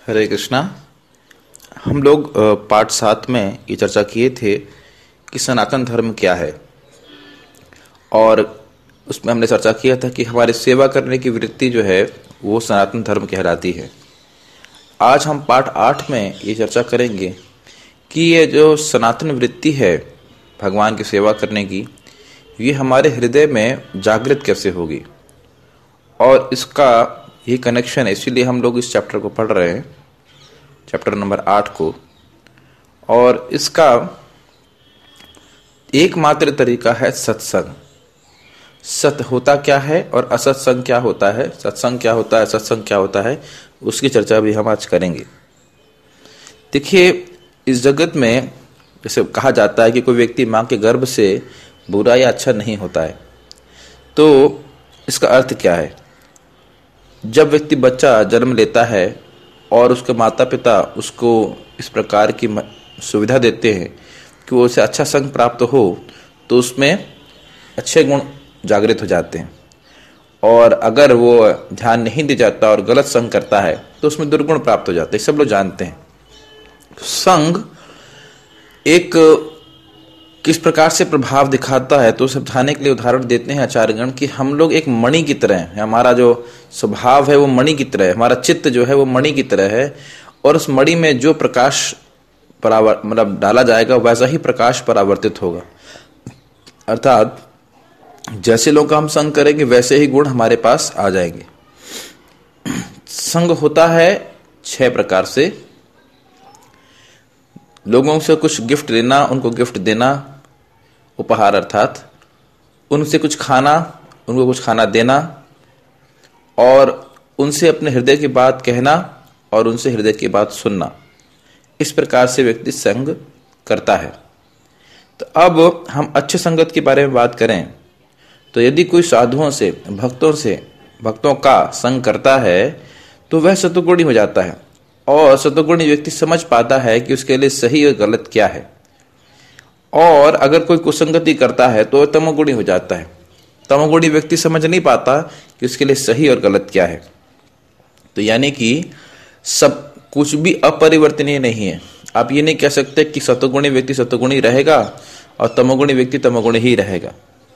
हरे कृष्णा। हम लोग पार्ट 7 में ये चर्चा किए थे कि सनातन धर्म क्या है, और उसमें हमने चर्चा किया था कि हमारी सेवा करने की वृत्ति जो है वो सनातन धर्म कहलाती है। आज हम पार्ट 8 में ये चर्चा करेंगे कि ये जो सनातन वृत्ति है भगवान की सेवा करने की, ये हमारे हृदय में जागृत कैसे होगी, और इसका ये कनेक्शन है। इसीलिए हम लोग इस चैप्टर को पढ़ रहे हैं, चैप्टर नंबर 8 को। और इसका एकमात्र तरीका है सत्संग। सत होता क्या है और असत्संग क्या होता है, सत्संग क्या होता है, सत्संग क्या होता है, उसकी चर्चा भी हम आज करेंगे। देखिए, इस जगत में जैसे कहा जाता है कि कोई व्यक्ति माँ के गर्भ से बुरा या अच्छा नहीं होता है, तो इसका अर्थ क्या है? जब व्यक्ति बच्चा जन्म लेता है और उसके माता पिता उसको इस प्रकार की सुविधा देते हैं कि वो उसे अच्छा संग प्राप्त हो, तो उसमें अच्छे गुण जागृत हो जाते हैं। और अगर वो ध्यान नहीं दे जाता और गलत संग करता है तो उसमें दुर्गुण प्राप्त हो जाते हैं। सब लोग जानते हैं। संग एक किस प्रकार से प्रभाव दिखाता है तो समझाने के लिए उदाहरण देते हैं आचार्यगण कि हम लोग एक मणि की तरह हैं। हमारा जो स्वभाव है वो मणि की तरह है, हमारा चित्त जो है वो मणि की तरह है, और उस मणि में जो प्रकाश डाला जाएगा वैसा ही प्रकाश परावर्तित होगा। अर्थात जैसे लोग का हम संग करेंगे वैसे ही गुण हमारे पास आ जाएंगे। संग होता है 6 प्रकार से। लोगों से कुछ गिफ्ट लेना, उनको गिफ्ट देना, उपहार अर्थात, उनसे कुछ खाना, उनको कुछ खाना देना, और उनसे अपने हृदय की बात कहना और उनसे हृदय की बात सुनना। इस प्रकार से व्यक्ति संग करता है। तो अब हम अच्छे संगत के बारे में बात करें तो यदि कोई साधुओं से, भक्तों का संग करता है तो वह सतुगुणी हो जाता है, और सतुगुणी व्यक्ति समझ पाता है कि उसके लिए सही और गलत क्या है। और अगर कोई कुसंगति करता है तो तमोगुणी हो जाता है। तमोगुणी व्यक्ति समझ नहीं पाता कि उसके लिए सही और गलत क्या है। तो यानी कि सब कुछ भी अपरिवर्तनीय नहीं है। आप ये नहीं कह सकते कि सतुगुणी व्यक्ति सतुगुणी रहेगा और तमोगुणी व्यक्ति तमोगुणी ही रहेगा।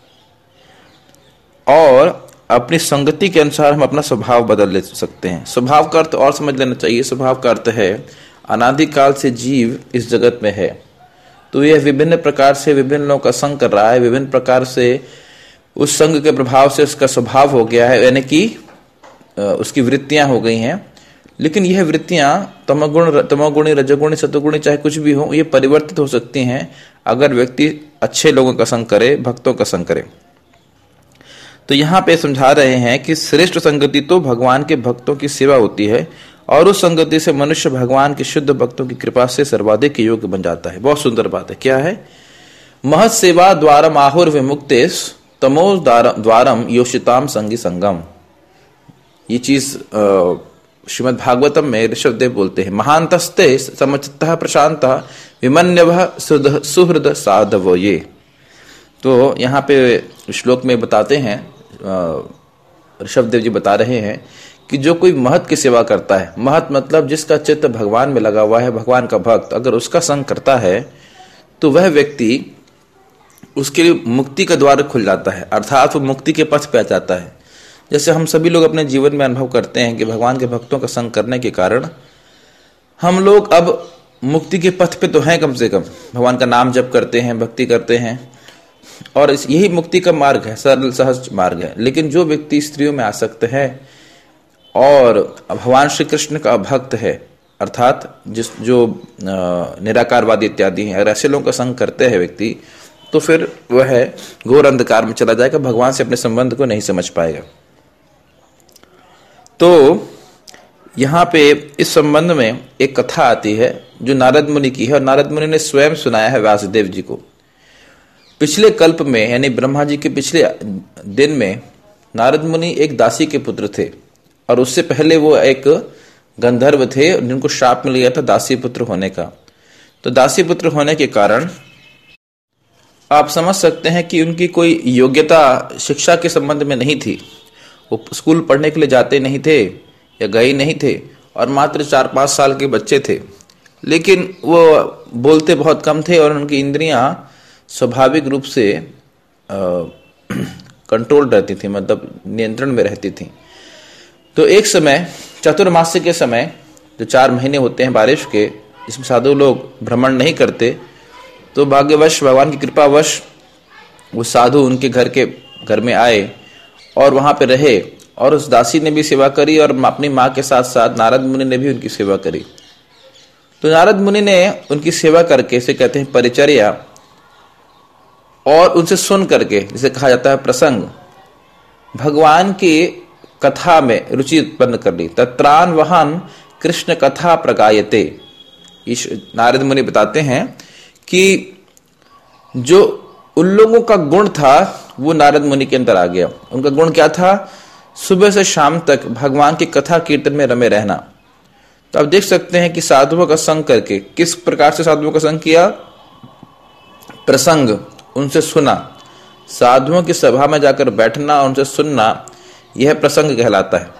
और अपनी संगति के अनुसार हम अपना स्वभाव बदल ले सकते हैं। स्वभाव का अर्थ और समझ लेना चाहिए। स्वभाव का अर्थ है अनादिकाल से जीव इस जगत में है, तो यह विभिन्न प्रकार से विभिन्न लोगों का संग कर रहा है। विभिन्न प्रकार से उस संग के प्रभाव से उसका स्वभाव हो गया है, यानी कि उसकी वृत्तियां हो गई हैं। लेकिन यह वृत्तियां तमोगुणी, रजोगुणी, सतोगुणी चाहे कुछ भी हो, ये परिवर्तित हो सकती हैं अगर व्यक्ति अच्छे लोगों का संग करे, भक्तों का संग करे। तो यहाँ पे समझा रहे हैं कि श्रेष्ठ संगति तो भगवान के भक्तों की सेवा होती है, और उस संगति से मनुष्य भगवान के शुद्ध भक्तों की कृपा से सर्वाधिक योग्य बन जाता है। बहुत सुंदर बात है। क्या है? महत् सेवा द्वारम आहुर विमुक्तेश तमो द्वारम योषिताम संगी संगम। ये चीज श्रीमद् भागवतम में ऋषभदेव बोलते हैं। महांतस्ते समचित्तः प्रशांतः विमन्यवः सुहृद साधवो। ये तो यहाँ पे श्लोक में बताते हैं, ऋषभदेव जी बता रहे हैं कि जो कोई महत की सेवा करता है, महत मतलब जिसका चित्त भगवान में लगा हुआ है, भगवान का भक्त, अगर उसका संग करता है तो वह व्यक्ति, उसके लिए मुक्ति का द्वार खुल जाता है, अर्थात वो मुक्ति के पथ पे आ जाता है। जैसे हम सभी लोग अपने जीवन में अनुभव करते हैं कि भगवान के भक्तों का संग करने के कारण हम लोग अब मुक्ति के पथ पे तो हैं। कम से कम भगवान का नाम जप करते हैं, भक्ति करते हैं, और यही मुक्ति का मार्ग है, सरल सहज मार्ग है। लेकिन जो व्यक्ति स्त्रियों में आसक्त है और भगवान श्री कृष्ण का भक्त है, अर्थात जो निराकारवादी इत्यादि हैं, अगर ऐसे लोगों का संग करते हैं व्यक्ति, तो फिर वह घोर अंधकार में चला जाएगा, भगवान से अपने संबंध को नहीं समझ पाएगा। तो यहाँ पे इस संबंध में एक कथा आती है जो नारद मुनि की है, और नारद मुनि ने स्वयं सुनाया है व्यासदेव जी को। पिछले कल्प में, यानी ब्रह्मा जी के पिछले दिन में, नारद मुनि एक दासी के पुत्र थे, और उससे पहले वो एक गंधर्व थे जिनको श्राप मिल गया था दासी पुत्र होने का। तो दासी पुत्र होने के कारण आप समझ सकते हैं कि उनकी कोई योग्यता शिक्षा के संबंध में नहीं थी। वो स्कूल पढ़ने के लिए जाते नहीं थे या गए नहीं थे, और मात्र 4-5 साल के बच्चे थे, लेकिन वो बोलते बहुत कम थे और उनकी इंद्रियां स्वाभाविक रूप से कंट्रोल रहती थी, मतलब नियंत्रण में रहती थी। तो एक समय चतुर्मास्य के समय, जो 4 महीने होते हैं बारिश के, जिसमें साधु लोग भ्रमण नहीं करते, तो भाग्यवश, भगवान की कृपावश वो साधु उनके घर में आए और वहां पे रहे, और उस दासी ने भी सेवा करी और अपनी माँ के साथ साथ नारद मुनि ने भी उनकी सेवा करी। तो नारद मुनि ने उनकी सेवा करके, इसे कहते हैं परिचर्या, और उनसे सुन करके, जिसे कहा जाता है प्रसंग, भगवान की कथा में रुचि उत्पन्न कर ली। तत्रान वहन कृष्ण कथा प्रगायते। नारद मुनि बताते हैं कि जो उन लोगों का गुण था वो नारद मुनि के अंदर आ गया। उनका गुण क्या था? सुबह से शाम तक भगवान की कथा कीर्तन में रमे रहना। तो आप देख सकते हैं कि साधुओं का संग करके, किस प्रकार से साधुओं का संग किया? प्रसंग, उनसे सुना, साधुओं की सभा में जाकर बैठना और उनसे सुनना, यह प्रसंग कहलाता है।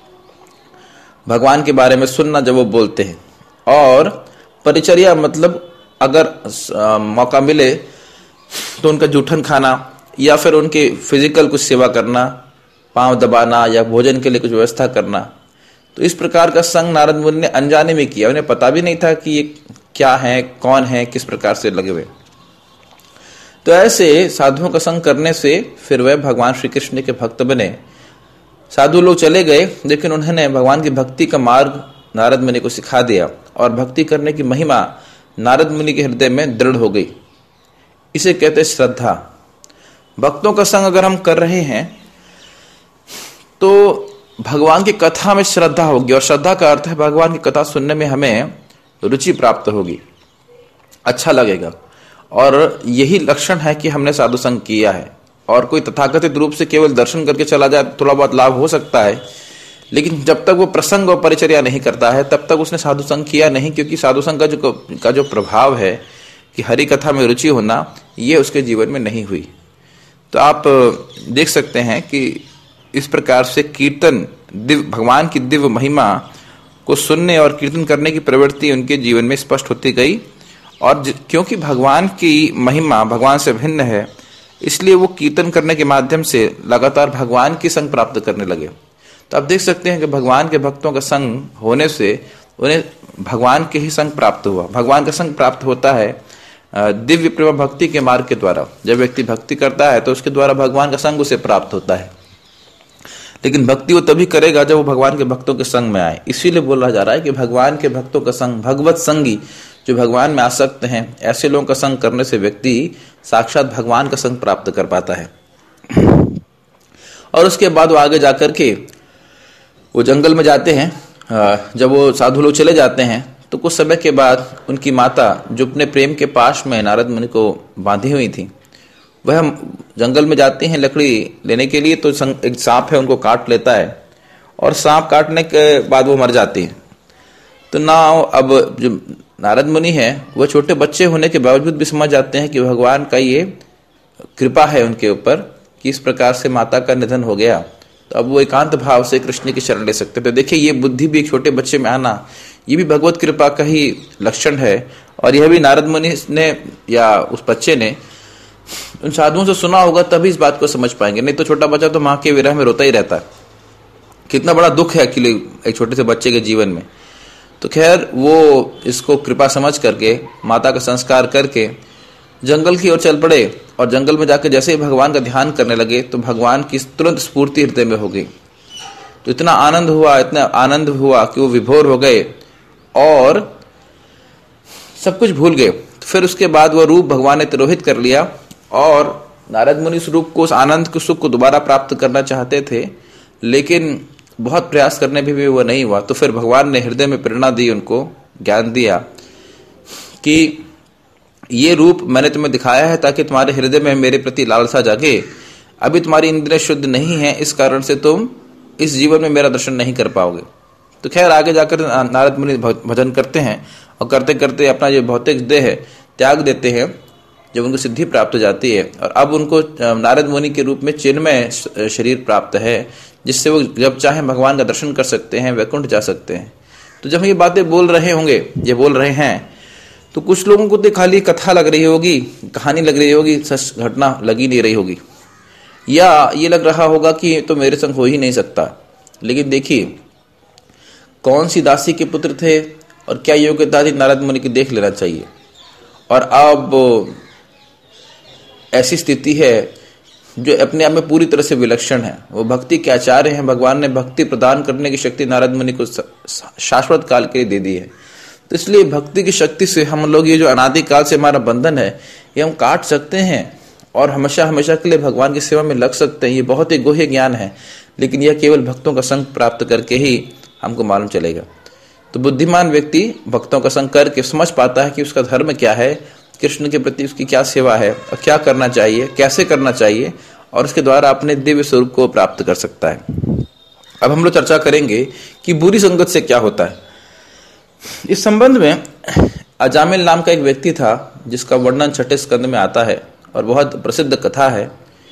भगवान के बारे में सुनना जब वो बोलते हैं। और परिचर्या मतलब अगर मौका मिले तो उनका जूठन खाना या फिर उनके फिजिकल कुछ सेवा करना, पांव दबाना या भोजन के लिए कुछ व्यवस्था करना। तो इस प्रकार का संग नारद मुनि ने अनजाने में किया। उन्हें पता भी नहीं था कि ये क्या है, कौन है, किस प्रकार से लगे हुए। तो ऐसे साधुओं का संग करने से फिर वह भगवान श्री कृष्ण के भक्त बने। साधु लोग चले गए, लेकिन उन्होंने भगवान की भक्ति का मार्ग नारद मुनि को सिखा दिया और भक्ति करने की महिमा नारद मुनि के हृदय में दृढ़ हो गई। इसे कहते हैं श्रद्धा। भक्तों का संग अगर हम कर रहे हैं तो भगवान की कथा में श्रद्धा होगी, और श्रद्धा का अर्थ है भगवान की कथा सुनने में हमें रुचि प्राप्त होगी, अच्छा लगेगा। और यही लक्षण है कि हमने साधु संग किया है। और कोई तथाकथित रूप से केवल दर्शन करके चला जाए, थोड़ा बहुत लाभ हो सकता है, लेकिन जब तक वो प्रसंग और परिचर्या नहीं करता है तब तक उसने साधु संग किया नहीं। क्योंकि साधु संग का जो प्रभाव है कि हरि कथा में रुचि होना, ये उसके जीवन में नहीं हुई। तो आप देख सकते हैं कि इस प्रकार से कीर्तन, भगवान की दिव्य महिमा को सुनने और कीर्तन करने की प्रवृत्ति उनके जीवन में स्पष्ट होती गई। और क्योंकि भगवान की महिमा भगवान से भिन्न है, इसलिए वो कीर्तन करने के माध्यम से लगातार भगवान की संग प्राप्त करने लगे। तो आप देख सकते हैं कि भगवान के भक्तों का संग होने से उन्हें भगवान के ही संग प्राप्त हुआ। भगवान का संग प्राप्त होता है दिव्य प्रेम भक्ति के मार्ग के द्वारा। जब व्यक्ति भक्ति करता है तो उसके द्वारा भगवान का संग उसे प्राप्त होता है। लेकिन भक्ति वो तभी करेगा जब वो भगवान के भक्तों के संग में आए। इसीलिए बोला जा रहा है कि भगवान के भक्तों का संग, भगवत संगी जो भगवान में आसक्त हैं, ऐसे लोगों का संग करने से व्यक्ति साक्षात भगवान का संग प्राप्त कर पाता है। और उसके बाद वो आगे जाकर के वो जंगल में जाते हैं। जब वो साधु लोग चले जाते हैं तो कुछ समय के बाद उनकी माता, जो अपने प्रेम के पाश में नारद मुनि को बांधी हुई थी, वह जंगल में जाती हैं लकड़ी लेने के लिए। तो एक सांप है, उनको काट लेता है, और सांप काटने के बाद वो मर जाती है। तो ना अब जो नारद मुनि है वह छोटे बच्चे होने के बावजूद भी समझ जाते हैं कि भगवान का ये कृपा है उनके ऊपर कि इस प्रकार से माता का निधन हो गया। तो अब वो एकांत भाव से कृष्ण की शरण ले सकते। तो देखिए, ये बुद्धि भी एक छोटे बच्चे में आना, ये भी भगवत कृपा का ही लक्षण है। और यह भी नारद मुनि ने या उस बच्चे ने उन साधुओं से सुना होगा, तभी इस बात को समझ पाएंगे। नहीं तो छोटा बच्चा तो माँ के विरह में रोता ही रहता है। कितना बड़ा दुख है अकेले एक छोटे से बच्चे के जीवन में। तो खैर, वो इसको कृपा समझ करके माता का संस्कार करके जंगल की ओर चल पड़े। और जंगल में जाकर जैसे ही भगवान का ध्यान करने लगे तो भगवान की तुरंत स्फूर्ति हृदय में हो गई। तो इतना आनंद हुआ कि वो विभोर हो गए और सब कुछ भूल गए। फिर उसके बाद वह रूप भगवान ने तिरोहित कर लिया, और नारद मुनि उस रूप को, उस आनंद के सुख को दोबारा प्राप्त करना चाहते थे, लेकिन बहुत प्रयास करने भी वो नहीं हुआ। तो फिर भगवान ने हृदय में प्रेरणा दी, उनको ज्ञान दिया कि ये रूप मैंने तुम्हें दिखाया है ताकि तुम्हारे हृदय में मेरे प्रति लालसा जागे। अभी तुम्हारी इंद्रियां शुद्ध नहीं है, इस कारण से तुम इस जीवन में मेरा दर्शन नहीं कर पाओगे। तो खैर, आगे जाकर नारद मुनि भजन करते हैं और करते करते अपना जो भौतिक देह है त्याग देते हैं। जब उनको सिद्धि प्राप्त हो जाती है और अब उनको नारद मुनि के रूप में चिन्मय शरीर प्राप्त है, जिससे वो जब चाहे भगवान का दर्शन कर सकते हैं, वैकुंठ जा सकते हैं। तो जब ये बातें बोल रहे होंगे, ये बोल रहे हैं, तो कुछ लोगों को तो खाली कथा लग रही होगी, कहानी लग रही होगी, सच घटना लगी नहीं रही होगी, या ये लग रहा होगा कि तो मेरे संग हो ही नहीं सकता। लेकिन देखिए, कौन सी दासी के पुत्र थे और क्या योग्यता थी नारद मुनि की, देख लेना चाहिए। और अब ऐसी स्थिति है जो अपने आप में पूरी तरह से विलक्षण है। वो भक्ति के आचार्य हैं। भगवान ने भक्ति प्रदान करने की शक्ति नारद मुनि को शाश्वत काल के लिए दे दी है। तो इसलिए भक्ति की शक्ति से हम लोग ये जो अनादि काल से हमारा बंधन है, ये हम काट सकते हैं और हमेशा हमेशा के लिए भगवान की सेवा में लग सकते हैं। ये बहुत ही गुह्य ज्ञान है, लेकिन यह केवल भक्तों का संग प्राप्त करके ही हमको मालूम चलेगा। तो बुद्धिमान व्यक्ति भक्तों का संग करके समझ पाता है कि उसका धर्म क्या है, कृष्ण के प्रति उसकी क्या सेवा है और क्या करना चाहिए, कैसे करना चाहिए, और उसके द्वारा अपने दिव्य स्वरूप को प्राप्त कर सकता है। अब हम लोग चर्चा करेंगे कि बुरी संगत से क्या होता है। इस संबंध में अजामिल नाम का एक व्यक्ति था जिसका वर्णन छठे स्कंद में आता है और बहुत प्रसिद्ध कथा है।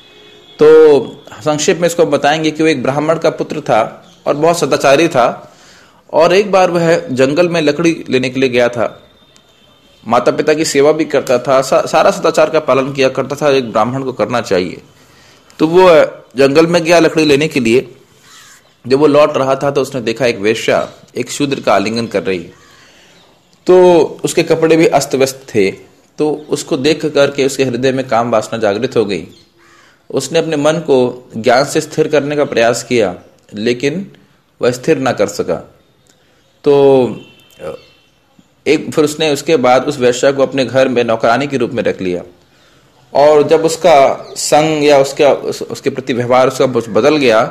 तो संक्षेप में इसको बताएंगे कि वो एक ब्राह्मण का पुत्र था और बहुत सदाचारी था। और एक बार वह जंगल में लकड़ी लेने के लिए गया था। माता पिता की सेवा भी करता था, सारा सदाचार का पालन किया करता था, एक ब्राह्मण को करना चाहिए। तो वो जंगल में गया लकड़ी लेने के लिए। जब वो लौट रहा था तो उसने देखा एक वेश्या एक शूद्र का आलिंगन कर रही। तो उसके कपड़े भी अस्त व्यस्त थे। तो उसको देख करके उसके हृदय में काम वासना जागृत हो गई। उसने अपने मन को ज्ञान से स्थिर करने का प्रयास किया, लेकिन वह स्थिर ना कर सका। तो फिर उसने उसके बाद उस वेश्या को अपने घर में नौकरानी के रूप में रख लिया। और जब उसका संग या उसके प्रति व्यवहार उसका बदल गया,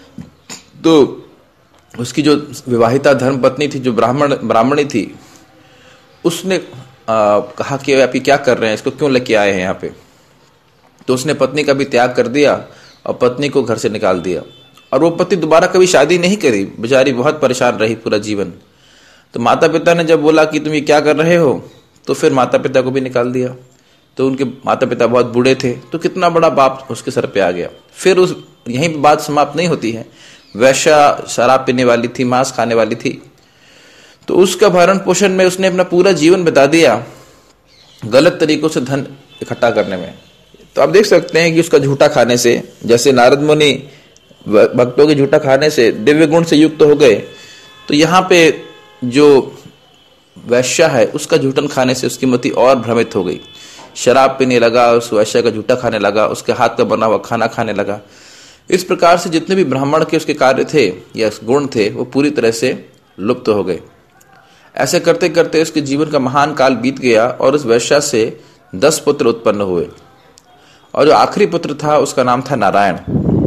तो उसकी जो विवाहिता धर्म पत्नी थी, जो ब्राह्मणी थी, उसने कहा कि आप ये क्या कर रहे हैं, इसको क्यों लेके आए हैं यहाँ पे। तो उसने पत्नी का भी त्याग कर दिया और पत्नी को घर से निकाल दिया। और वो पत्नी दोबारा कभी शादी नहीं करी, बेचारी बहुत परेशान रही पूरा जीवन। तो माता पिता ने जब बोला कि तुम ये क्या कर रहे हो, तो फिर माता पिता को भी निकाल दिया। तो उनके माता पिता बहुत बूढ़े थे, तो कितना बड़ा पाप उसके सर पे आ गया। फिर यहीं पर बात समाप्त नहीं होती है। वैश्या शराब पीने वाली थी, मांस खाने वाली थी। तो उसका भरण पोषण में उसने अपना पूरा जीवन बिता दिया, गलत तरीकों से धन इकट्ठा करने में। तो आप देख सकते हैं कि उसका झूठा खाने से, जैसे नारद मुनि भक्तों के झूठा खाने से दिव्य गुण से युक्त हो गए, तो यहाँ पे जो वैश्या है उसका झूठन खाने से उसकी मति और भ्रमित हो गई। शराब पीने लगा, उस वैश्या का झूठा खाने लगा, उसके हाथ का बना हुआ खाना खाने लगा। इस प्रकार से जितने भी ब्राह्मण के उसके कार्य थे या गुण थे, वो पूरी तरह से लुप्त हो गए। ऐसे करते करते उसके जीवन का महान काल बीत गया और उस वैश्या से 10 पुत्र उत्पन्न हुए। और जो आखिरी पुत्र था उसका नाम था नारायण।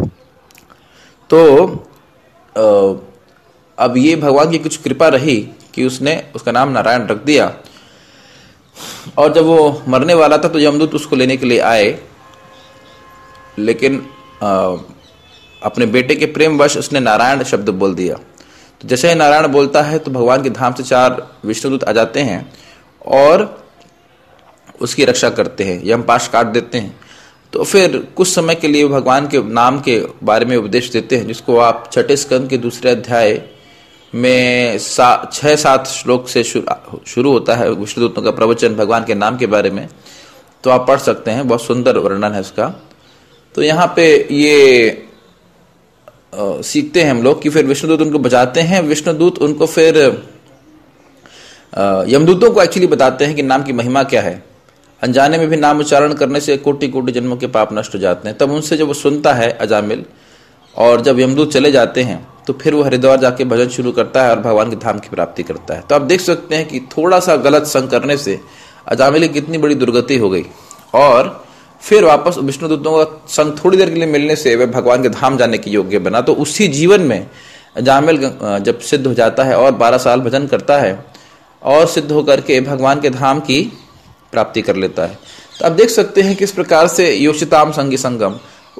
तो अब ये भगवान की कुछ कृपा रही कि उसने उसका नाम नारायण रख दिया। और जब वो मरने वाला था तो यमदूत उसको लेने के लिए आए, लेकिन अपने बेटे के प्रेमवश उसने नारायण शब्द बोल दिया। तो जैसे ही नारायण बोलता है तो भगवान के धाम से 4 विष्णुदूत आ जाते हैं और उसकी रक्षा करते हैं, यमपाश काट देते हैं। तो फिर कुछ समय के लिए भगवान के नाम के बारे में उपदेश देते हैं, जिसको आप छठे स्कंद के दूसरे अध्याय में 6-7 श्लोक से शुरू होता है विष्णुदूतों का प्रवचन भगवान के नाम के बारे में। तो आप पढ़ सकते हैं, बहुत सुंदर वर्णन है उसका। तो यहाँ पे ये सीखते हैं हम लोग कि फिर विष्णुदूत उनको बचाते हैं। विष्णुदूत उनको फिर यमदूतों को एक्चुअली बताते हैं कि नाम की महिमा क्या है। अनजाने में भी नाम उच्चारण करने से कोटि कोटि जन्मों के पाप नष्ट हो जाते हैं। तब उनसे जब वो सुनता है अजामिल, और जब यमदूत चले जाते हैं तो फिर वो हरिद्वार जाके भजन शुरू करता है और भगवान के धाम की प्राप्ति करता है। तो आप देख सकते हैं कि थोड़ा सा गलत संग करने से अजामिल की कितनी बड़ी दुर्गति हो गई। और फिर वापस विष्णुदूतों का संग थोड़ी देर के लिए मिलने से वह भगवान के धाम जाने के योग्य बना। तो उसी जीवन में अजामिल जब सिद्ध हो जाता है और 12 साल भजन करता है और सिद्ध होकर के भगवान के धाम की प्राप्ति कर लेता है। तो आप देख सकते हैं कि इस प्रकार से योषिताम संगी संगम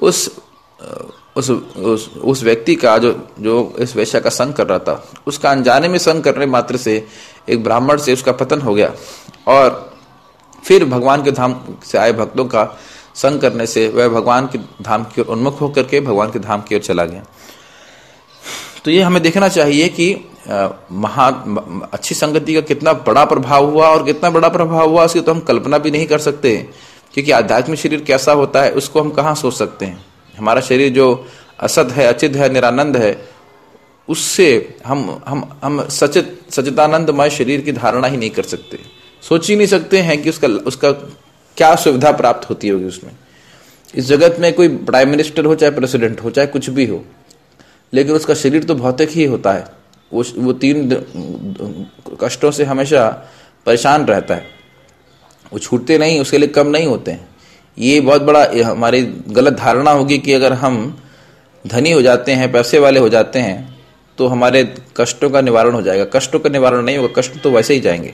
उस व्यक्ति का जो इस वैश्या का संग कर रहा था, उसका अनजाने में संग करने मात्र से एक ब्राह्मण से उसका पतन हो गया। और फिर भगवान के धाम से आए भक्तों का संग करने से वह भगवान के धाम की ओर उन्मुख होकर के भगवान के धाम की ओर चला गया। तो ये हमें देखना चाहिए कि अच्छी संगति का कितना बड़ा प्रभाव हुआ, और कितना बड़ा प्रभाव हुआ उसकी तो हम कल्पना भी नहीं कर सकते, क्योंकि आध्यात्मिक शरीर कैसा होता है उसको हम कहाँ सोच सकते हैं। हमारा शरीर जो असत है, अचित है, निरानंद है, उससे हम सचिदानंदमय शरीर की धारणा ही नहीं कर सकते, सोच ही नहीं सकते हैं कि उसका क्या सुविधा प्राप्त होती होगी उसमें। इस जगत में कोई प्राइम मिनिस्टर हो, चाहे प्रेसिडेंट हो, चाहे कुछ भी हो, लेकिन उसका शरीर तो भौतिक ही होता है। वो 3 कष्टों से हमेशा परेशान रहता है, वो छूटते नहीं, उसके लिए कम नहीं होते हैं। ये बहुत बड़ा हमारी गलत धारणा होगी कि अगर हम धनी हो जाते हैं, पैसे वाले हो जाते हैं, तो हमारे कष्टों का निवारण हो जाएगा। कष्टों का निवारण नहीं होगा, कष्ट तो वैसे ही जाएंगे।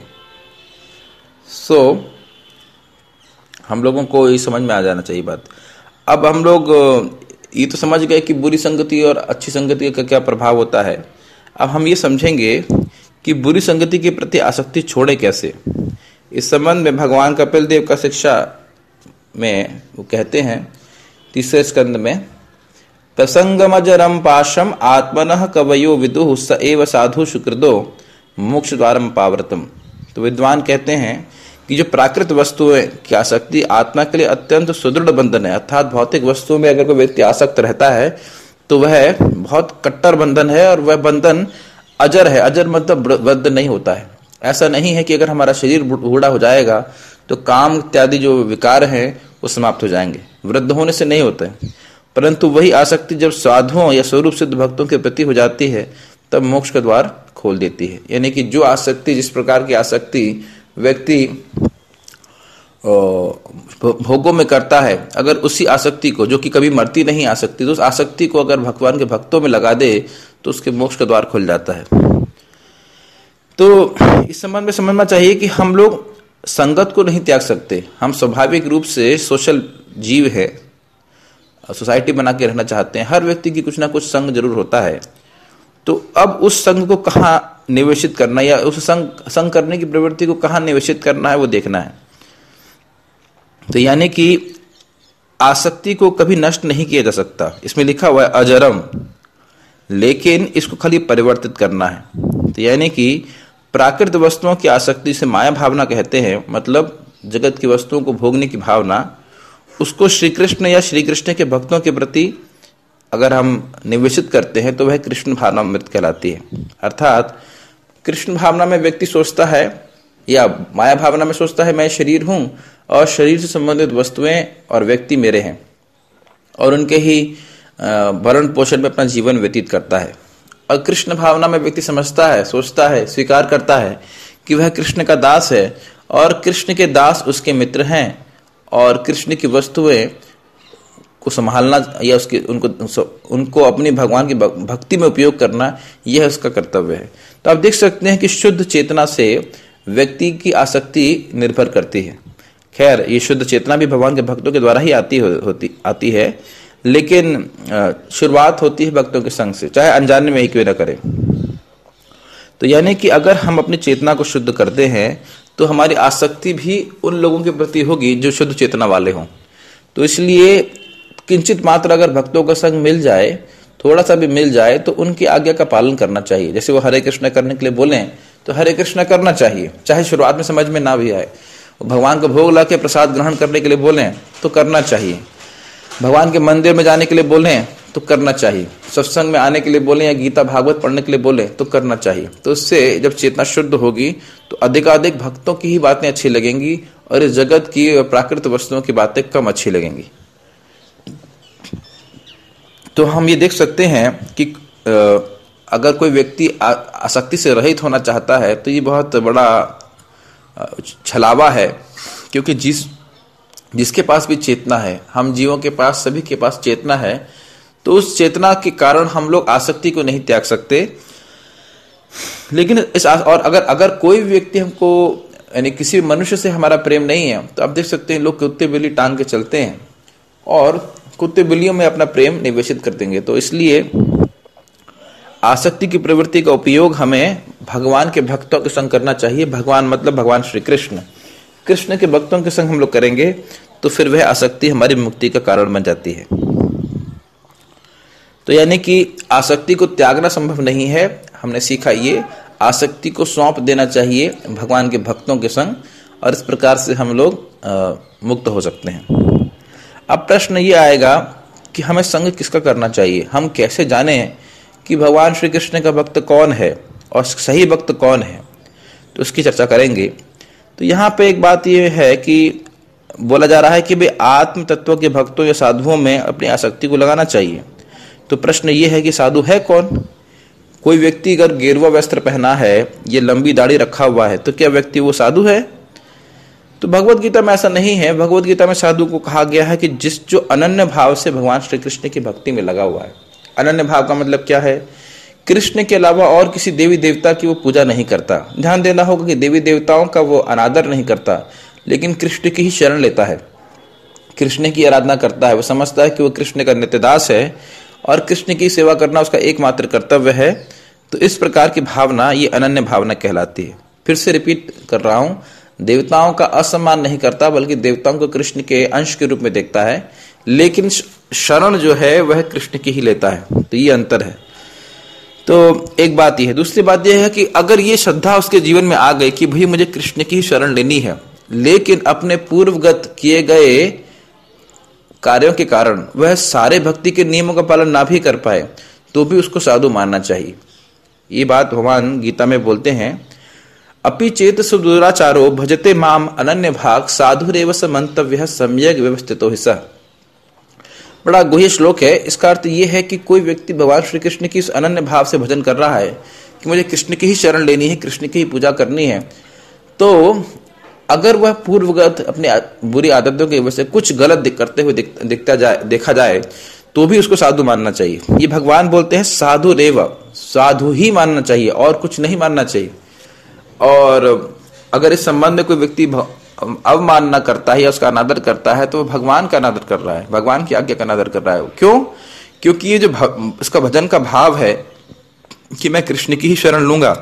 हम लोगों को ये समझ में आ जाना चाहिए बात। अब हम लोग ये तो समझ गए कि बुरी संगति और अच्छी संगति का क्या प्रभाव होता है। अब हम ये समझेंगे कि बुरी संगति के प्रति आसक्ति छोड़े कैसे। इस संबंध में भगवान कपिल देव का शिक्षा में वो कहते हैं 3 स्कंद में, प्रसंगमजरम पाशम आत्मनः कवयो विदुः स एव साधु सुकृदो मोक्ष द्वारम पावर्तम। तो विद्वान कहते हैं कि जो प्राकृत वस्तुएं की आसक्ति आत्मा के लिए अत्यंत सुदृढ़ बंधन है, अर्थात भौतिक वस्तुओं में अगर कोई व्यक्ति आसक्त रहता है तो वह बहुत कट्टर बंधन है, और वह बंधन अजर है। अजर मतलब वृद्ध नहीं होता है। ऐसा नहीं है कि अगर हमारा शरीर बूढ़ा हो जाएगा तो काम इत्यादि जो विकार हैं वो समाप्त हो जाएंगे, वृद्ध होने से नहीं होते हैं। परंतु वही आसक्ति जब साधुओं या स्वरूप सिद्ध भक्तों के प्रति हो जाती है तब मोक्ष का द्वार खोल देती है। यानी कि जो आसक्ति, जिस प्रकार की आसक्ति व्यक्ति भोगों में करता है, अगर उसी आसक्ति को, जो कि कभी मरती नहीं आसक्ति, तो उस आसक्ति को अगर भगवान के भक्तों में लगा दे तो उसके मोक्ष का द्वार खुल जाता है। तो इस संबंध में समझना चाहिए कि हम लोग संगत को नहीं त्याग सकते। हम स्वाभाविक रूप से सोशल जीव है, सोसाइटी बना के रहना चाहते हैं। हर व्यक्ति की कुछ ना कुछ संग जरूर होता है। तो अब उस संग को कहाँ निवेशित करना, या उस संग करने की प्रवृत्ति को कहाँ निवेशित करना है, वो देखना है। तो यानी कि आसक्ति को कभी नष्ट नहीं किया जा सकता। इसमें लिखा हुआ है अजरम, लेकिन इसको खाली परिवर्तित करना है। तो यानी कि प्राकृत वस्तुओं की आसक्ति से माया भावना कहते हैं, मतलब जगत की वस्तुओं को भोगने की भावना, उसको श्री कृष्ण या श्री कृष्ण के भक्तों के प्रति अगर हम निवेशित करते हैं तो वह कृष्ण भावना मृत कहलाती है। अर्थात कृष्ण भावना में व्यक्ति सोचता है, या माया भावना में सोचता है मैं शरीर हूं और शरीर से संबंधित वस्तुएं और व्यक्ति मेरे हैं, और उनके ही भरण पोषण में अपना जीवन व्यतीत करता है। और कृष्ण भावना में व्यक्ति समझता है, सोचता है, स्वीकार करता है कि वह कृष्ण का दास है, और कृष्ण के दास उसके मित्र हैं, और कृष्ण की वस्तुएं को संभालना या उनको अपनी भगवान की भक्ति में उपयोग करना, यह उसका कर्तव्य है। तो आप देख सकते हैं कि शुद्ध चेतना से व्यक्ति की आसक्ति निर्भर करती है। खैर, ये शुद्ध चेतना भी भगवान के भक्तों के द्वारा ही आती है, लेकिन शुरुआत होती है भक्तों के संग से, चाहे अनजाने में ही क्यों न करें। तो यानी कि अगर हम अपनी चेतना को शुद्ध करते हैं तो हमारी आसक्ति भी उन लोगों के प्रति होगी जो शुद्ध चेतना वाले हों। तो इसलिए किंचित मात्र अगर भक्तों का संग मिल जाए, थोड़ा सा भी मिल जाए, तो उनकी आज्ञा का पालन करना चाहिए। जैसे वो हरे कृष्ण करने के लिए बोलें तो हरे कृष्ण करना चाहिए, चाहे शुरुआत में समझ में ना भी आए। भगवान का भोग ला के प्रसाद ग्रहण करने के लिए बोलें तो करना चाहिए। भगवान के मंदिर में जाने के लिए बोलें तो करना चाहिए। सत्संग में आने के लिए बोलें या गीता भागवत पढ़ने के लिए बोलें तो करना चाहिए। तो इससे जब चेतना शुद्ध होगी तो अधिकाधिक भक्तों की ही बातें अच्छी लगेंगी, और इस जगत की प्राकृत वस्तुओं की बातें कम अच्छी लगेंगी। तो हम ये देख सकते हैं कि अगर कोई व्यक्ति आसक्ति से रहित होना चाहता है तो ये बहुत बड़ा छलावा है, क्योंकि जिसके पास भी चेतना है, हम जीवों के पास, सभी के पास चेतना है, तो उस चेतना के कारण हम लोग आसक्ति को नहीं त्याग सकते। लेकिन और अगर कोई व्यक्ति हमको, यानी किसी मनुष्य से हमारा प्रेम नहीं है, तो आप देख सकते हैं लोग कुत्ते बिल्ली टांग के चलते हैं और कुत्ते बिल्लियों में अपना प्रेम निवेशित कर देंगे। तो इसलिए आसक्ति की प्रवृत्ति का उपयोग हमें भगवान के भक्तों के संग करना चाहिए। भगवान मतलब भगवान श्री कृष्ण, कृष्ण के भक्तों के संग हम लोग करेंगे तो फिर वह आसक्ति हमारी मुक्ति का कारण बन जाती है। तो यानी कि आसक्ति को त्यागना संभव नहीं है, हमने सीखा ये आसक्ति को सौंप देना चाहिए भगवान के भक्तों के संग, और इस प्रकार से हम लोग मुक्त हो सकते हैं। अब प्रश्न ये आएगा कि हमें संग किसका करना चाहिए, हम कैसे जाने कि भगवान श्री कृष्ण का भक्त कौन है और सही भक्त कौन है, तो उसकी चर्चा करेंगे। तो यहाँ पे एक बात ये है कि बोला जा रहा है कि भाई आत्म तत्व के भक्तों या साधुओं में अपनी आसक्ति को लगाना चाहिए। तो प्रश्न ये है कि साधु है कौन? कोई व्यक्ति अगर गेरुआ वस्त्र पहना है, ये लंबी दाढ़ी रखा हुआ है, तो क्या व्यक्ति वो साधु है? तो भगवत गीता में ऐसा नहीं है। भगवत गीता में साधु को कहा गया है कि जो अनन्य भाव से भगवान श्री कृष्ण की भक्ति में लगा हुआ है। अनन्य भाव का मतलब क्या है? कृष्ण के अलावा और किसी देवी देवता की वो पूजा नहीं करता। ध्यान देना होगा कि देवी देवताओं का वो अनादर नहीं करता, लेकिन कृष्ण की ही शरण लेता है, कृष्ण की आराधना करता है। वो समझता है कि वो कृष्ण का नित्यदास है और कृष्ण की सेवा करना उसका एकमात्र कर्तव्य है। तो इस प्रकार की भावना ये अनन्य भावना कहलाती है। फिर से रिपीट कर रहा हूं, देवताओं का असम्मान नहीं करता, बल्कि देवताओं को कृष्ण के अंश के रूप में देखता है, लेकिन शरण जो है वह कृष्ण की ही लेता है। तो ये अंतर है। तो एक बात यह है। दूसरी बात यह है कि अगर ये श्रद्धा उसके जीवन में आ गई कि भाई मुझे कृष्ण की ही शरण लेनी है, लेकिन अपने पूर्वगत किए गए कार्यों के कारण वह सारे भक्ति के नियमों का पालन ना भी कर पाए, तो भी उसको साधु मानना चाहिए। ये बात भगवान गीता में बोलते हैं, अपि चेत सुदुराचारो भजते माम अनन्य भाग साधुरेव स मंतव्यः सम्यक व्यवस्थितो हि सः। बड़ा गुह्य श्लोक है। इसका अर्थ यह है कि कोई व्यक्ति भगवान श्री कृष्ण की इस अनन्य भाव से भजन कर रहा है कि मुझे कृष्ण की ही शरण लेनी है, कृष्ण की ही पूजा करनी है, तो अगर वह पूर्वगत अपनी बुरी आदतों की वजह से कुछ गलत करते हुए देखा जाए, तो भी उसको साधु मानना चाहिए। ये भगवान बोलते हैं साधु रेव, साधु ही मानना चाहिए और कुछ नहीं मानना चाहिए। और अगर इस संबंध में कोई व्यक्ति अवमानना करता है या उसका अनादर करता है, तो भगवान का अनादर कर रहा है, भगवान की आज्ञा का अनादर कर रहा है। क्यों? क्योंकि ये जो इसका भजन का भाव है कि मैं कृष्ण की ही शरण लूंगा,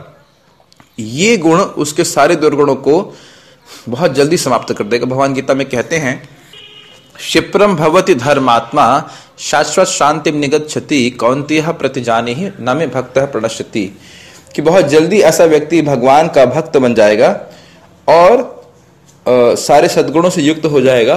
ये गुण उसके सारे दुर्गुणों को बहुत जल्दी समाप्त कर देगा। भगवान गीता में कहते हैं, क्षिप्रम भवति धर्मात्मा शाश्वत शांति निगच्छति कौन्तेय प्रतिजानीहि न मे भक्तः प्रणश्यति, कि बहुत जल्दी ऐसा व्यक्ति भगवान का भक्त बन जाएगा और सारे सद्गुणों से युक्त हो जाएगा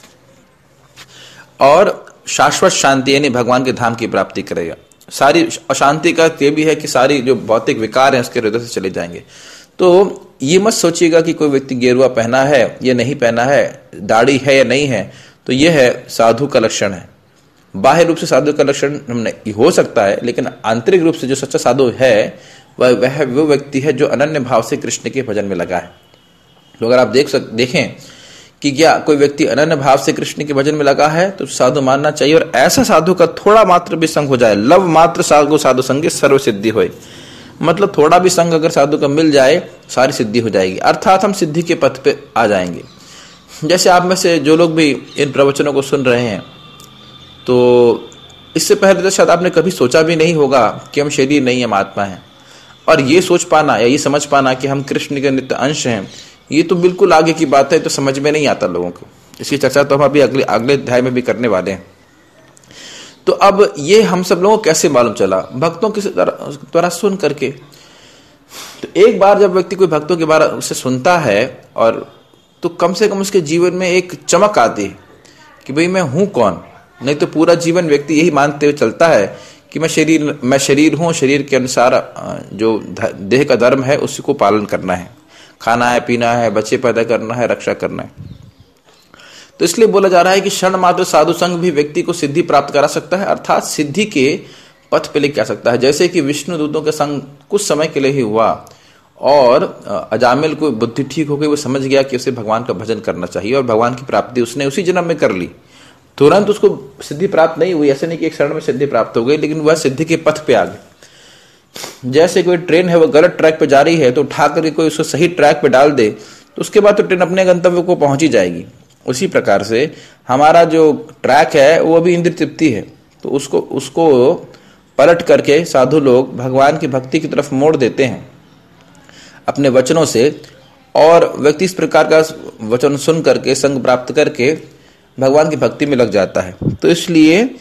और शाश्वत शांति यानी भगवान के धाम की प्राप्ति करेगा। सारी अशांति का ये भी है कि सारी जो भौतिक विकार हैं उसके हृदय से चले जाएंगे। तो ये मत सोचिएगा कि कोई व्यक्ति गेरुआ पहना है या नहीं पहना है, दाढ़ी है या नहीं है, तो यह है साधु का लक्षण है। बाह्य रूप से साधु का लक्षण नहीं हो सकता है, लेकिन आंतरिक रूप से जो सच्चा साधु है वह वो व्यक्ति है जो अनन्य भाव से कृष्ण के भजन में लगा है। तो अगर आप देखें कि क्या कोई व्यक्ति अनन्य भाव से कृष्ण के भजन में लगा है, तो साधु मानना चाहिए। और ऐसा साधु का थोड़ा मात्र भी संग हो जाए, लव मात्र साधु संगे सर्व सिद्धि होए, मतलब थोड़ा भी संग अगर साधु का मिल जाए सारी सिद्धि हो जाएगी, अर्थात हम सिद्धि के पथ पे आ जाएंगे। जैसे आप में से जो लोग भी इन प्रवचनों को सुन रहे हैं, तो इससे पहले तो शायद आपने कभी सोचा भी नहीं होगा कि हम शरीर नहीं हम आत्मा हैं, और ये सोच पाना या ये समझ पाना कि हम कृष्ण के नित्य अंश हैं, ये तो बिल्कुल आगे की बात है, तो समझ में नहीं आता लोगों को। इसकी चर्चा तो हम अभी अगले अध्याय में भी करने वाले हैं। तो अब ये हम सब लोगों को कैसे मालूम चला? भक्तों के द्वारा सुन करके। तो एक बार जब व्यक्ति कोई भक्तों के बारे से सुनता है, और तो कम से कम उसके जीवन में एक चमक आती है कि भाई मैं हूं कौन। नहीं तो पूरा जीवन व्यक्ति यही मानते हुए चलता है कि मैं शरीर हूं, शरीर के अनुसार जो देह का धर्म है उसी को पालन करना है, खाना है, पीना है, बच्चे पैदा करना है, रक्षा करना है। तो इसलिए बोला जा रहा है कि क्षण मात्र साधु संग भी व्यक्ति को सिद्धि प्राप्त करा सकता है, अर्थात सिद्धि के पथ पे लेके आ सकता है। जैसे कि विष्णु दूतों के संग कुछ समय के लिए ही हुआ और अजामिल को बुद्धि ठीक हो गई, वो समझ गया कि उसे भगवान का भजन करना चाहिए और भगवान की प्राप्ति उसने उसी जन्म में कर ली। तुरंत उसको सिद्धि प्राप्त नहीं हुई, ऐसे नहीं कि एक क्षण में सिद्धि प्राप्त हो गई, लेकिन वह सिद्धि के पथ पे आ गए। जैसे कोई ट्रेन है वो गलत ट्रैक पे जा रही है, तो उठा करके कोई उसको सही ट्रैक पे डाल दे, तो उसके बाद तो ट्रेन अपने गंतव्य को पहुंच ही जाएगी। उसी प्रकार से हमारा जो ट्रैक है वो अभी इंद्रिय तृप्ति है, तो उसको पलट करके साधु लोग भगवान की भक्ति की तरफ मोड़ देते हैं अपने वचनों से, और व्यक्ति इस प्रकार का वचन सुन करके संग प्राप्त करके भगवान की भक्ति में लग जाता है। तो इसलिए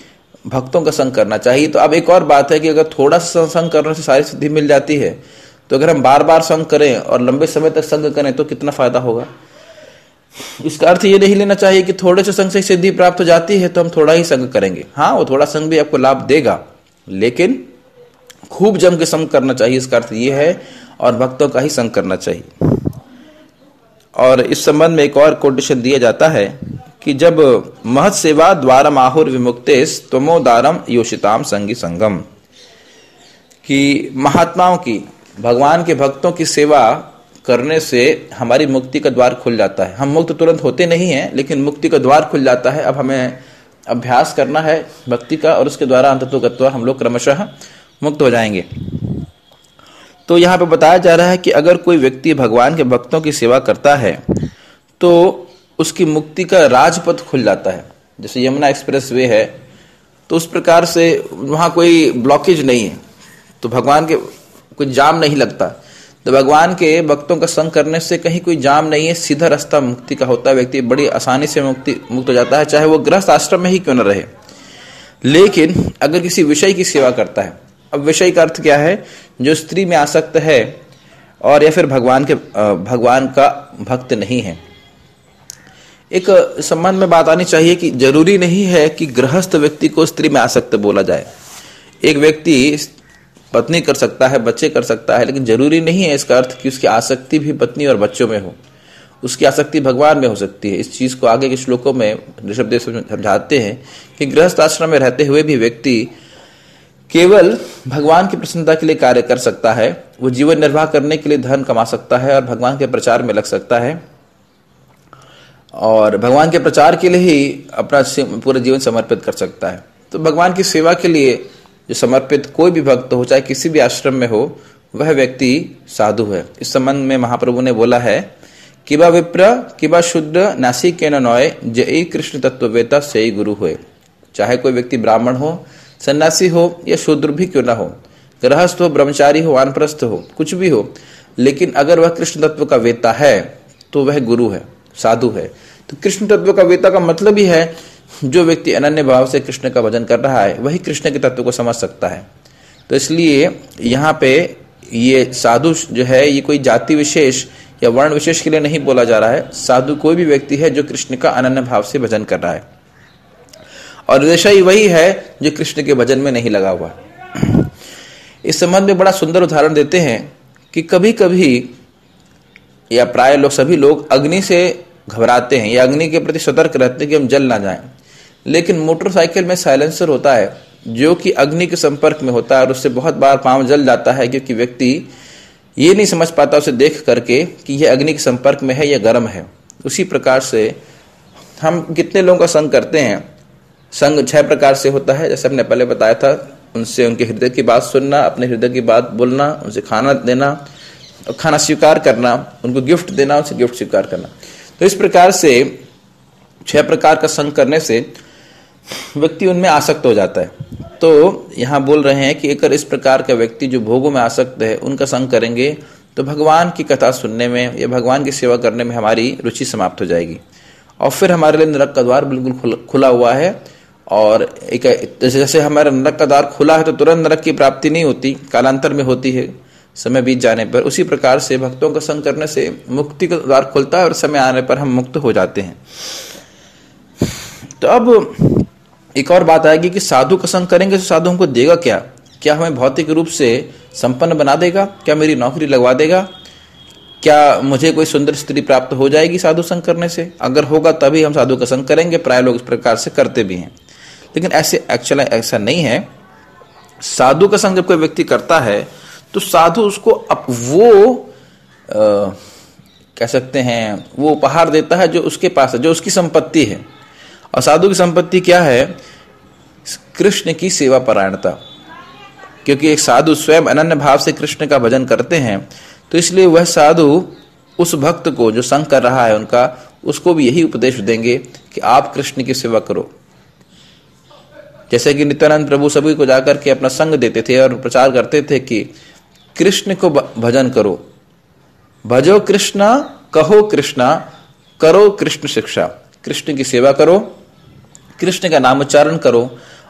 भक्तों का संग करना चाहिए। तो अब एक और बात है कि अगर थोड़ा सा संग करने से सारी सिद्धि मिल जाती है, तो अगर हम बार बार संग करें और लंबे समय तक संग करें तो कितना फायदा होगा। इसका अर्थ ये नहीं लेना चाहिए कि थोड़े से संग से सिद्धि प्राप्त हो जाती है तो हम थोड़ा ही संग करेंगे। हाँ, वो थोड़ा संग भी आपको लाभ देगा, लेकिन खूब जम के संग करना चाहिए, इसका अर्थ ये है, और भक्तों का ही संग करना चाहिए। और इस संबंध में एक और कोटेशन दिया जाता है कि जब महत सेवा द्वारम आहुर विमुक्तेस त्वमोदारम योषिताम संगी संगम, कि महात्माओं की, भगवान के भक्तों की सेवा करने से हमारी मुक्ति का द्वार खुल जाता है। हम मुक्त तुरंत होते नहीं हैं, लेकिन मुक्ति का द्वार खुल जाता है। अब हमें अभ्यास करना है भक्ति का, और उसके द्वारा अंततोगत्वा हम लोग क्रमशः मुक्त हो जाएंगे। तो यहाँ पे बताया जा रहा है कि अगर कोई व्यक्ति भगवान के भक्तों की सेवा करता है तो उसकी मुक्ति का राजपथ खुल जाता है। जैसे यमुना एक्सप्रेस वे है, तो उस प्रकार से वहाँ कोई ब्लॉकेज नहीं है, तो भगवान के कोई जाम नहीं लगता। तो भगवान के भक्तों का संग करने से कहीं कोई जाम नहीं है, सीधा रास्ता मुक्ति का होता है। व्यक्ति बड़ी आसानी से मुक्त हो जाता है, चाहे वो गृहस्थ आश्रम में ही क्यों न रहे। लेकिन अगर किसी विषय की सेवा करता है, अब विषय का अर्थ क्या है, जो स्त्री में आसक्त है और या फिर भगवान का भक्त नहीं है। एक संबंध में बात आनी चाहिए कि जरूरी नहीं है कि गृहस्थ व्यक्ति को स्त्री में आसक्त बोला जाए। एक व्यक्ति पत्नी कर सकता है, बच्चे कर सकता है, लेकिन जरूरी नहीं है इसका अर्थ कि उसकी आसक्ति भी पत्नी और बच्चों में हो। उसकी आसक्ति भगवान में हो सकती है। इस चीज को आगे के श्लोकों में ऋषभदेव समझाते हैं कि गृहस्थ आश्रम में रहते हुए भी व्यक्ति केवल भगवान की प्रसन्नता के लिए कार्य कर सकता है। वो जीवन निर्वाह करने के लिए धन कमा सकता है और भगवान के प्रचार में लग सकता है, और भगवान के प्रचार के लिए ही अपना पूरा जीवन समर्पित कर सकता है। तो भगवान की सेवा के लिए जो समर्पित कोई भी भक्त हो, चाहे किसी भी आश्रम में हो, वह व्यक्ति साधु है। इस संबंध में महाप्रभु ने बोला है, किबा विप्र किबा शूद्र नासी के नॉय जय कृष्ण तत्ववेता से गुरु हुए। चाहे कोई व्यक्ति ब्राह्मण हो, सन्यासी हो या शूद्र भी क्यों ना हो, गृहस्थ हो, ब्रह्मचारी हो, वानप्रस्थ हो, कुछ भी हो, लेकिन अगर वह कृष्ण तत्व का वेता है तो वह गुरु है, साधु है। तो कृष्ण तत्व का वेता का मतलब ही है जो व्यक्ति अनन्य भाव से कृष्ण का भजन कर रहा है वही कृष्ण के तत्व को समझ सकता है। तो इसलिए यहाँ पे ये साधु जो है, ये कोई जाति विशेष या वर्ण विशेष के लिए नहीं बोला जा रहा है। साधु कोई भी व्यक्ति है जो कृष्ण का अनन्य भाव से भजन कर रहा है, और विषय वही है जो कृष्ण के भजन में नहीं लगा हुआ। इस संबंध में बड़ा सुंदर उदाहरण देते हैं कि कभी कभी या प्राय लोग, सभी लोग अग्नि से घबराते हैं या अग्नि के प्रति सतर्क रहते हैं कि हम जल ना जाएं। लेकिन मोटरसाइकिल में साइलेंसर होता है जो कि अग्नि के संपर्क में होता है और उससे बहुत बार पांव जल जाता है, क्योंकि व्यक्ति ये नहीं समझ पाता उसे देख करके कि यह अग्नि के संपर्क में है या गर्म है। उसी प्रकार से हम कितने लोगों का संग करते हैं। संग 6 प्रकार से होता है, जैसे हमने पहले बताया था। उनसे उनके हृदय की बात सुनना, अपने हृदय की बात बोलना, उनसे खाना देना और खाना स्वीकार करना, उनको गिफ्ट देना, उनसे गिफ्ट स्वीकार करना। तो इस प्रकार से 6 प्रकार का संग करने से व्यक्ति उनमें आसक्त हो जाता है। तो यहाँ बोल रहे हैं कि अगर इस प्रकार का व्यक्ति जो भोगों में आसक्त है उनका संग करेंगे तो भगवान की कथा सुनने में या भगवान की सेवा करने में हमारी रुचि समाप्त हो जाएगी, और फिर हमारे लिए नरक का द्वार बिल्कुल खुला हुआ है। और एक जैसे हमारा नरक का द्वार खुला है तो तुरंत नरक की प्राप्ति नहीं होती, कालांतर में होती है समय बीत जाने पर। उसी प्रकार से भक्तों का संग करने से मुक्ति का द्वार खुलता है और समय आने पर हम मुक्त हो जाते हैं। तो अब एक और बात आएगी कि साधु का संग करेंगे तो साधु हमको देगा क्या? क्या हमें भौतिक रूप से संपन्न बना देगा? क्या मेरी नौकरी लगवा देगा? क्या मुझे कोई सुंदर स्त्री प्राप्त हो जाएगी साधु संग करने से? अगर होगा तभी हम साधु का संग करेंगे। प्राय लोग इस प्रकार से करते भी हैं, लेकिन ऐसा नहीं है। साधु का संग जब कोई व्यक्ति करता है तो साधु उसको कह सकते हैं वो उपहार देता है जो उसके पास है, जो उसकी संपत्ति है। और साधु की संपत्ति क्या है? कृष्ण की सेवा परायणता। क्योंकि एक साधु स्वयं अनन्य भाव से कृष्ण का भजन करते हैं, तो इसलिए वह साधु उस भक्त को जो संग कर रहा है उनका, उसको भी यही उपदेश देंगे कि आप कृष्ण की सेवा करो। जैसे कि नित्यानंद प्रभु सभी को जाकर के अपना संग देते थे और प्रचार करते थे कि कृष्ण को भजन करो, भजो कृष्णा, कहो कृष्णा, करो कृष्ण शिक्षा। कृष्ण की सेवा करो, कृष्ण का नाम उच्चारण करो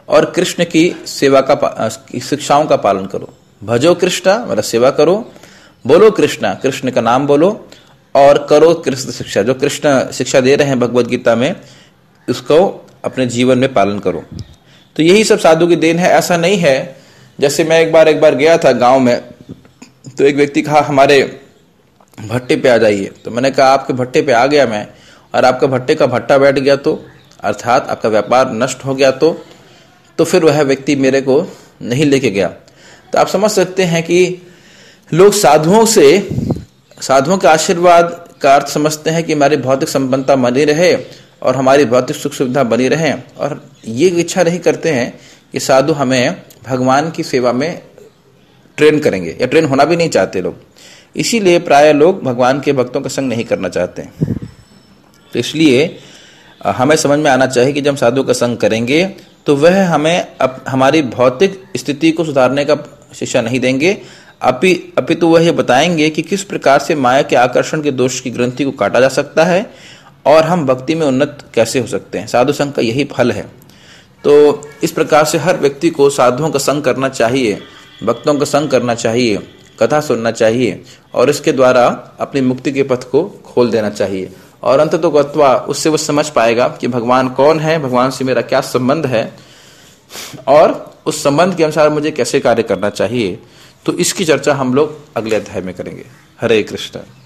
और कृष्ण की सेवा का शिक्षाओं का पालन करो। भजो कृष्णा मतलब सेवा करो, बोलो कृष्णा कृष्ण का नाम बोलो, और करो कृष्ण शिक्षा, जो कृष्ण शिक्षा दे रहे हैं भगवद गीता में, उसको अपने जीवन में पालन करो। तो यही सब साधु की देन है। ऐसा नहीं है, जैसे मैं एक बार गया था गांव में, तो एक व्यक्ति कहा हमारे भट्टे पे आ जाइए। तो मैंने कहा आपके भट्टे पे आ गया मैं, और आपका भट्टे का भट्टा बैठ गया तो, अर्थात आपका व्यापार नष्ट हो गया तो फिर वह व्यक्ति मेरे को नहीं लेके गया। तो आप समझ सकते हैं कि लोग साधुओं के आशीर्वाद का अर्थ समझते हैं कि हमारी भौतिक संपन्नता बनी रहे और हमारी भौतिक सुख सुविधा बनी रहे, और ये इच्छा नहीं करते हैं कि साधु हमें भगवान की सेवा में ट्रेन करेंगे, या ट्रेन होना भी नहीं चाहते लोग। इसीलिए प्राय लोग भगवान के भक्तों का संग नहीं करना चाहते। तो इसलिए हमें समझ में आना चाहिए कि जब साधु का संग करेंगे तो वह हमें हमारी भौतिक स्थिति को सुधारने का शिक्षा नहीं देंगे, अपितु वह ये बताएंगे कि किस प्रकार से माया के आकर्षण के दोष की ग्रंथि को काटा जा सकता है और हम भक्ति में उन्नत कैसे हो सकते हैं। साधु संग का यही फल है। तो इस प्रकार से हर व्यक्ति को साधुओं का संग करना चाहिए, भक्तों का संग करना चाहिए, कथा सुनना चाहिए, और इसके द्वारा अपनी मुक्ति के पथ को खोल देना चाहिए। और अंततो गत्वा उससे वो समझ पाएगा कि भगवान कौन है, भगवान से मेरा क्या संबंध है, और उस संबंध के अनुसार मुझे कैसे कार्य करना चाहिए। तो इसकी चर्चा हम लोग अगले अध्याय में करेंगे। हरे कृष्ण।